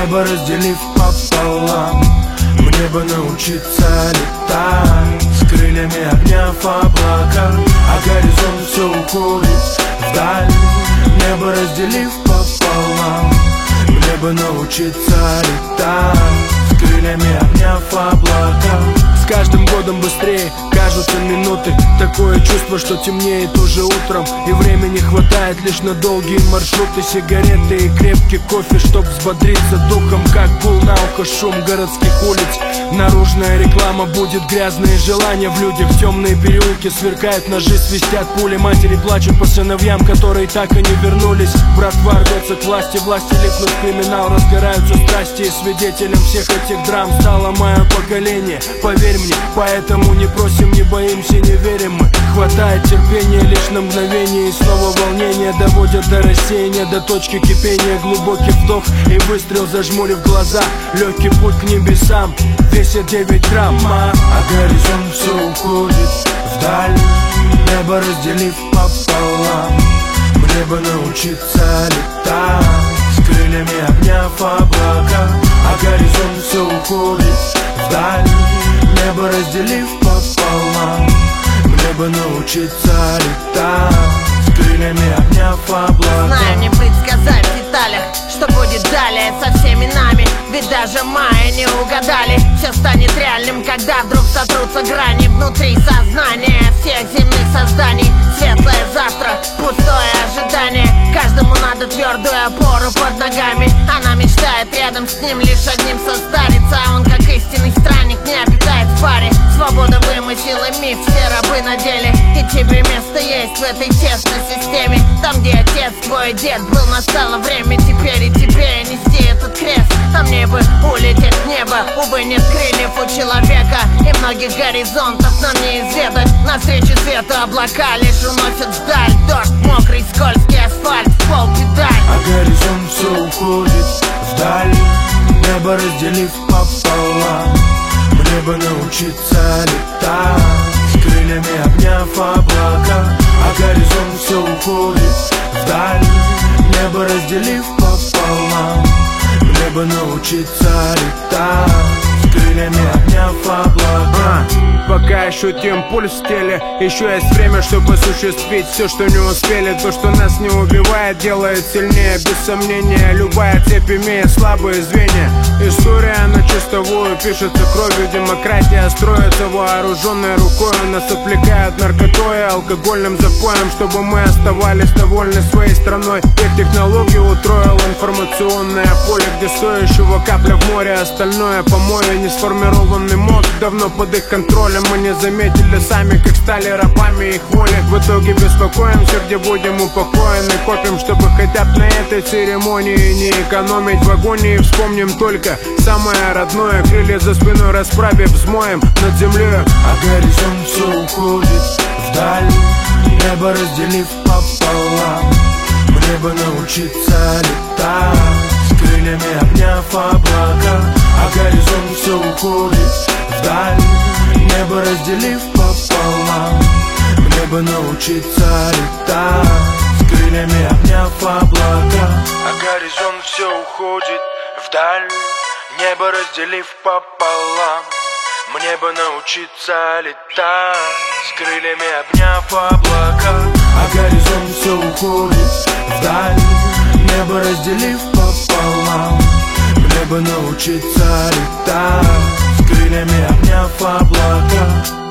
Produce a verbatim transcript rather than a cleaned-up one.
Небо разделив пополам, мне бы научиться летать, с крыльями обняв облака, а горизонт все уходит вдаль. Небо разделив пополам, мне бы научиться летать, с крыльями обняв облака. С каждым годом быстрее кажутся минуты, такое чувство, что темнеет уже утром, и времени хватает лишь на долгие маршруты, сигареты и крепкий кофе, чтоб взбодриться духом, как гул на ухо шум городских улиц. Наружная реклама будет грязные желания в людях, темные переулки сверкают ножи, свистят пули, матери плачут по сыновьям, которые так и не вернулись. Братва рвется к власти, власти липнут в криминал, разгораются страсти, и свидетелем всех этих драм стало мое поколение. Поверь мне, поэтому не просим, не боимся, не верим мы. Хватает терпения лишь на мгновение, и снова волнение доводят до рассеяния, до точки кипения. Глубокий вдох и выстрел, зажмурив глаза, легкий путь к небесам, весит девять грамм, а горизонт все уходит вдаль. Небо разделив пополам, мне бы научиться летать, с крыльями обняв облака, а горизонт все уходит вдаль. Небо разделив пополам, мне бы научиться летать, с крыльями обняв облака. Знаю, не предсказать в деталях, что будет далее со всеми нами, ведь даже майя не угадали. Все станет реальным, когда вдруг сотрутся грани внутри сознания всех земных созданий. Светлое завтра, пустое ожидание, каждому надо твердую опору под ногами. Она мечтает рядом с ним лишь одним состариться, а он, как истинный странник, не обитает в паре. Свобода вымысел и миф, все рабы на деле, и тебе место есть в этой тесной системе. Там, где отец твой дед был, настало время теперь и тебе нести этот крест. А мне бы улететь в небо, увы, нет крыльев у человека, и многих горизонтов нам не изведать. Навстречу свету облака лишь уносят вдаль, дождь, мокрый, скользкий асфальт, в пол педаль. А горизонт все уходит вдаль. Небо разделив пополам, мне бы научиться летать, с крыльями обняв облака, а горизонт все уходит вдаль. Небо разделив пополам, мне бы научиться летать, с крыльями обняв облака. Пока еще тем пульс в теле, еще есть время, чтобы осуществить все, что не успели. То, что нас не убивает, делает сильнее, без сомнения. Любая цепь имеет слабые звенья. История на чистовую пишется кровью. Демократия строится вооруженной рукой. Нас отвлекают наркотой и алкогольным запоем, чтобы мы оставались довольны своей страной. Век технологий утроил информационное поле, где стоящего капля в море, остальное помоя. Не сформированный мозг давно под их контролем. Мы не заметили сами, как стали рабами их воли. В итоге беспокоимся, где будем упокоены. Копим, чтобы хотя бы на этой церемонии не экономить в агонии. Вспомним только самое родное, крылья за спиной расправив, взмоем над землей. А горизонт все уходит вдаль. Небо разделив пополам, мне бы научиться летать, с крыльями обняв облака, а горизонт все уходит вдаль. Небо разделив пополам, мне бы научиться летать, с крыльями обняв облака, а горизонт все уходит вдаль. Небо разделив пополам, мне бы научиться летать, с крыльями обняв облака, а горизонт все уходит вдаль. Небо разделив пополам, мне бы научиться летать, с крыльями обняв облака.